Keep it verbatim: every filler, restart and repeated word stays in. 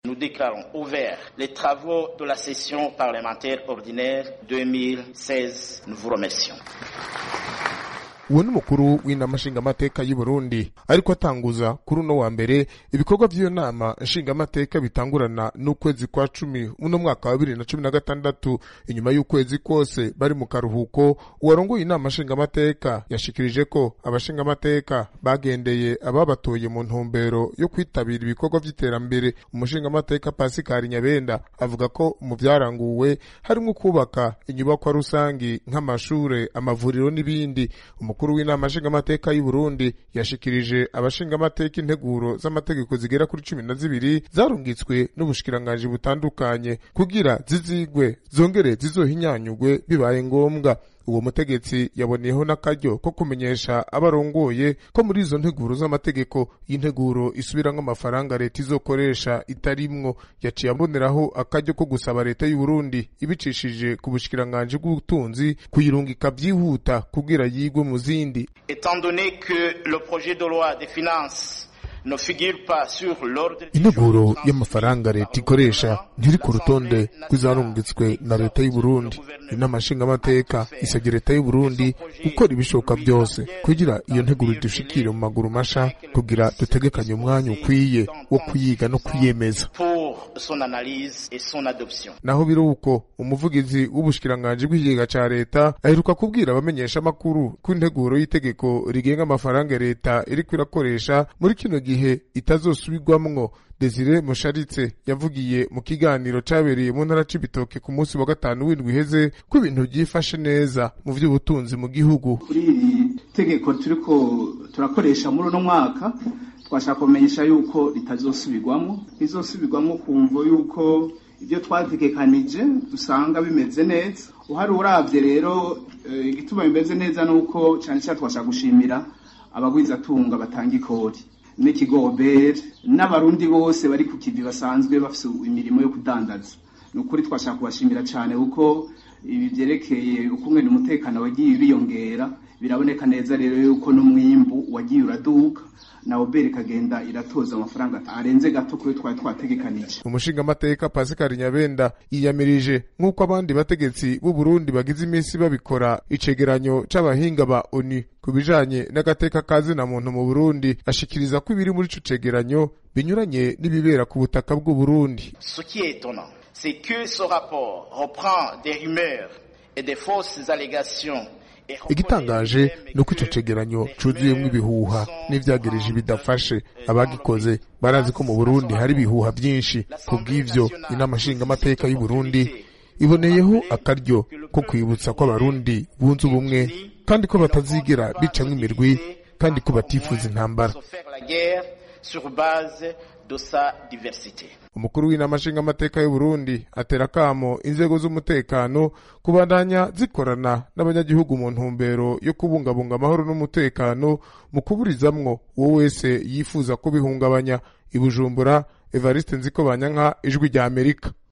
Nous déclarons ouverts les travaux de la session parlementaire ordinaire deux mille seize. Nous vous remercions. uwo ni umukuru w'inama nshingamateka y'u Burundi ariko atanguza kuri uno wa mbere ibikorwa by'iyo nama nshingamateka bitangurana n'ukwezi kwa cumi uno mwaka wa bibiri na cumi na gatandatu. Inyuma y'ukwezi kose bari mu karuhuko, uwarongoye inama nshingamateka yashikirije ko abashingamateka bagendeye ababatoye mu ntumbero yo kwitabira ibikorwa by'iterambere. Umushingamateka Pascal Nyabenda avuga ko mu byaranguwe harimo kubaka inyubako rusangi nk'amashure, amavuriro n'ibindi. Umukuru w'inama nshingamateka y'u Burundi yashikirije abashingamateka integuro z'amategeko zigera kuri cumi na zibiri zarungitswe n'ubushikiranganje butandukanye kugira zizigwe zongere zizohinyanyugwe bibaye ngombwa. Uwo mutegetsi yaboneyeho n'akaryo ko kumenyesha abarongoye ko muri izo nteguro z'amategeko y'integuro isubiramwo amafaranga leta izokoresha itarimwo. Yaciye aboneraho akaryo ko gusaba leta y'u Burundi ibicishije ku bushikiranganje bw'ubutunzi kuyirungika byihuta kugira yigwe mu zindi. Étant donné que le projet de loi des finances integuro y'amafaranga leta ikoresha ntiri ku rutonde rw'izarungitswe na leta y'u Burundi, inama nshingamateka isabye leta y'u Burundi gukora ibishoboka byose kugira iyo nteguro idushikire mu maguru masha kugira dutegekanye umwanya ukwiye wo kuyiga no kuyemeza. Naho biruko umuvugizi w'ubushikiranganje bw'ikigega ca leta aheruka kubwira abamenyesha makuru ko integuro y'itegeko rigenga amafaranga leta iri kwirakoresha muri kino gihe itazosubirwamwo. Desire Musharitse yavugiye mu kiganiro cabereye mu ntara c'Ibitoke ku munsi wa gatanu w'indwi iheze ko ibintu byifashe neza mu vy'ubutunzi mu gihugu. Kuri iri tegeko turiko turakoresha muri uno mwaka twashaka kumenyesha yuko ritazosubirwamwo, rizosubirwamwo kumvo yuko ibyo twategekanije dusanga bimeze neza. Uhari uravye rero igituma bimeze neza nuko cyane cyane twashaka gushimira abagwiza tunga batanga ikori n'ikigobere n'abarundi bose bari ku kivi basanzwe bafise imirimo yo kudandaza. Nukuri twashaka kubashimira cyane uko ibi byerekeye ukungene umutekano wagiye biyongera. Biraboneka neza rero yuko n'umwimbu wagiye uraduka na obere kagenda iratoza amafaranga arenze gato kuri twari twategekanije. Umushingamateka Pascal Nyabenda yiyamirije nk'uko abandi bategetsi b'u Burundi bagize iminsi babikora icegeranyo c'abahinga ba O N U kubijanye n'agateka kazi na muntu mu Burundi. Ashikiriza ko ibiri muri ico cegeranyo binyuranye n'ibibera ku butaka bw'u Burundi. Ce qui est étonnant, c'est que ce rapport reprend des rumeurs et des fausses allégations. Igitangaje nuko ico cegeranyo cuzuyemwo ibihuha n'ivyagereje bidafashe. Abagikoze barazi ko mu Burundi hari ibihuha byinshi. Kubw'ivyo inama nshingamateka y'u Burundi iboneyeho akaryo ko kwibutsa ko abarundi bunze ubumwe kandi ko batazigera bicamwo imirwi kandi ko batifuza intambara. Umukuru w'inama nshingamateka y'u Burundi atera kamo inzego z'umutekano kubandanya zikorana n'abanyagihugu mu ntumbero yo kubungabunga amahoro n'umutekano mu kuburizamwo uwo wese yifuza kubihungabanya. I Bujumbura, Evariste Nzikobanyanka, Ijwi rya Amerika.